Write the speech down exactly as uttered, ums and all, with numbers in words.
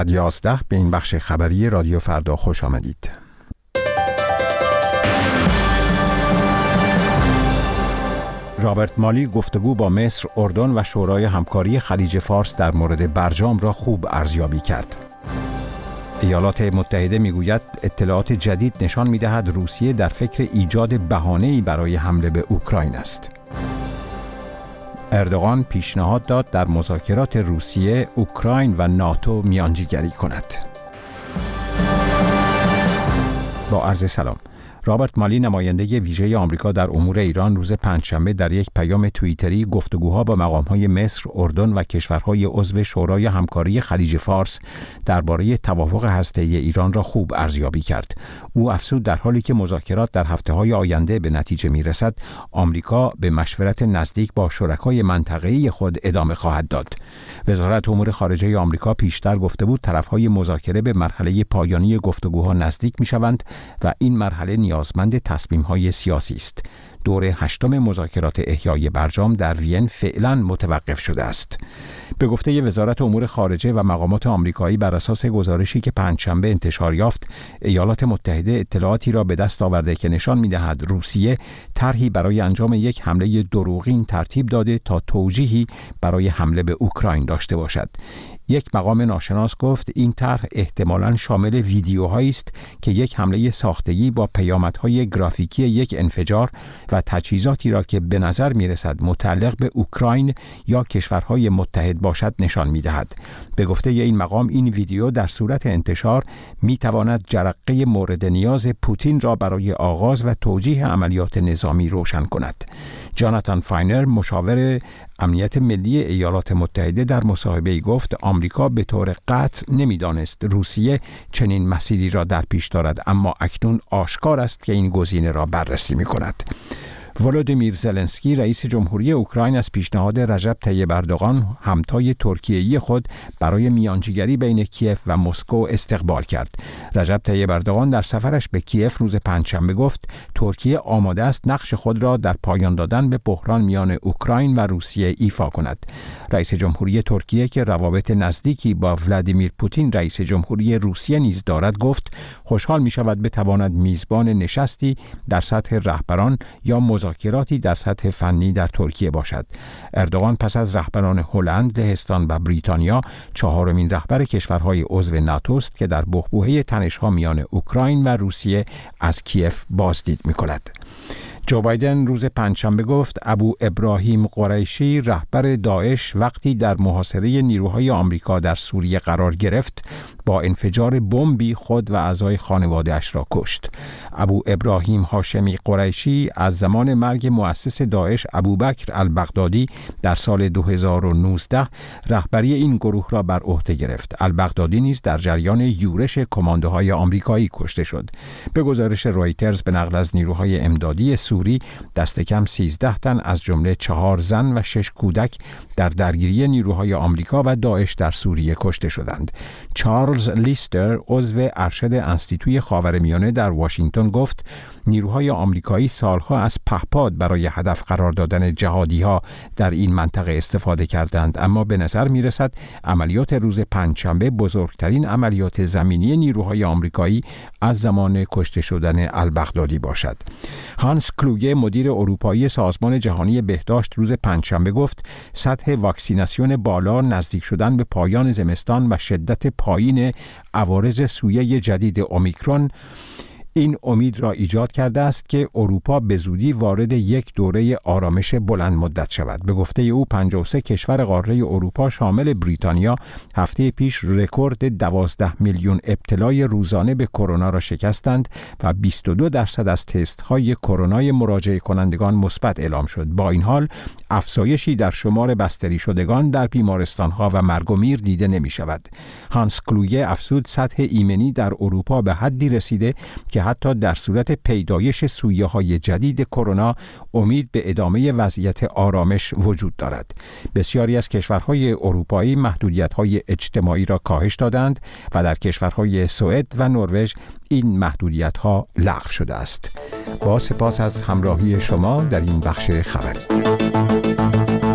یازده به این بخش خبری رادیو فردا خوش آمدید. رابرت مالی گفتگو با مصر، اردن و شورای همکاری خلیج فارس در مورد برجام را خوب ارزیابی کرد. ایالات متحده میگوید اطلاعات جدید نشان می‌دهد روسیه در فکر ایجاد بهانه‌ای برای حمله به اوکراین است. اردوغان پیشنهاد داد در مذاکرات روسیه، اوکراین و ناتو میانجیگری کند. با عرض سلام. رابرت مالی نماینده ویژه آمریکا در امور ایران روز پنجشنبه در یک پیام توییتری گفتگوها با مقام‌های مصر، اردن و کشورهای عضو شورای همکاری خلیج فارس درباره توافق هسته‌ای ایران را خوب ارزیابی کرد. او افزود در حالی که مذاکرات در هفته‌های آینده به نتیجه می‌رسد، آمریکا به مشورت نزدیک با شرکای منطقه‌ای خود ادامه خواهد داد. وزارت امور خارجه آمریکا پیشتر گفته بود طرف‌های مذاکره به مرحله پایانی گفتگوها نزدیک می‌شوند و این مرحله نیازمند تصمیم‌های سیاسی است. دور هشتم مذاکرات احیای برجام در وین فعلا متوقف شده است. به گفته وزارت امور خارجه و مقامات آمریکایی بر اساس گزارشی که پنجشنبه انتشار یافت، ایالات متحده اطلاعاتی را به دست آورده که نشان می‌دهد روسیه طرحی برای انجام یک حمله دروغین ترتیب داده تا توجیهی برای حمله به اوکراین داشته باشد. یک مقام ناشناس گفت این طرح احتمالاً شامل ویدیوهایی است که یک حمله ساختگی با پیامدهای گرافیکی یک انفجار و تجهیزاتی را که به نظر می‌رسد متعلق به اوکراین یا کشورهای متحد باشد نشان می‌دهد. به گفته این مقام این ویدیو در صورت انتشار می‌تواند جرقه مورد نیاز پوتین را برای آغاز و توجیه عملیات نظامی روشن کند. جاناتان فاینر مشاور امنیت ملی ایالات متحده در مصاحبه‌ای گفت آمریکا به طور قطع نمی‌دانست روسیه چنین مسیری را در پیش دارد، اما اکنون آشکار است که این گزینه را بررسی می‌کند. ولودیمیر زلنسکی رئیس جمهوری اوکراین از پیشنهاد رجب طیب اردوغان همتای ترکیه‌ای خود برای میانجیگری بین کیف و مسکو استقبال کرد. رجب طیب اردوغان در سفرش به کیف روز پنجشنبه گفت ترکیه آماده است نقش خود را در پایان دادن به بحران میان اوکراین و روسیه ایفا کند. رئیس جمهوری ترکیه که روابط نزدیکی با ولادیمیر پوتین رئیس جمهوری روسیه نیز دارد گفت خوشحال می‌شود بتواند میزبان نشستی در سطح رهبران یا مذاکراتی در سطح فنی در ترکیه باشد. اردوغان پس از رهبران هلند، لهستان و بریتانیا چهارمین رهبر کشورهای عضو ناتو است که در بحبوحه تنش‌ها میان اوکراین و روسیه از کیف بازدید می‌کند. جو بایدن روز پنجشنبه گفت ابو ابراهیم قریشی رهبر داعش وقتی در محاصره نیروهای آمریکا در سوریه قرار گرفت با انفجار بمبی خود و اعضای خانواده‌اش را کشت. ابو ابراهیم هاشمی قریشی از زمان مرگ مؤسس داعش ابوبکر البغدادی در سال دو هزار و نوزده رهبری این گروه را بر عهده گرفت. البغدادی نیز در جریان یورش کماندوهای آمریکایی کشته شد. به گزارش رویترز به نقل از نیروهای امدادی سوری دست کم سیزده تن از جمله چهار زن و شش کودک در درگیری نیروهای آمریکا و داعش در سوریه کشته شدند. چارلز لیستر عضو ارشد انستیتوی خاورمیانه در واشنگتن گفت نیروهای آمریکایی سالها از پهپاد برای هدف قرار دادن جهادی‌ها در این منطقه استفاده کردند، اما به نظر می‌رسد عملیات روز پنجشنبه بزرگترین عملیات زمینی نیروهای آمریکایی از زمان کشته شدن البغدادی باشد. هانس کلوگه مدیر اروپایی سازمان جهانی بهداشت روز پنجشنبه گفت سطح واکسیناسیون بالا، نزدیک شدن به پایان زمستان و شدت پایین عوارض سویه جدید اومیکرون این امید را ایجاد کرده است که اروپا به زودی وارد یک دوره آرامش بلند مدت شود. به گفته او پنجاه و سه کشور قاره اروپا شامل بریتانیا هفته پیش رکورد دوازده میلیون ابتلای روزانه به کرونا را شکستند و بیست و دو درصد از تست های کرونای مراجعه کنندگان مثبت اعلام شد. با این حال افزایشی در شمار بستری شدگان در بیمارستان ها و مرگ و میر دیده نمی شود. هانس کلوگه افزود سطح ایمنی در اروپا به حدی رسیده که حتی در صورت پیدایش سویه‌های جدید کرونا امید به ادامه وضعیت آرامش وجود دارد. بسیاری از کشورهای اروپایی محدودیت‌های اجتماعی را کاهش دادند و در کشورهای سوئد و نروژ این محدودیت‌ها لغو شده است. با سپاس از همراهی شما در این بخش خبری.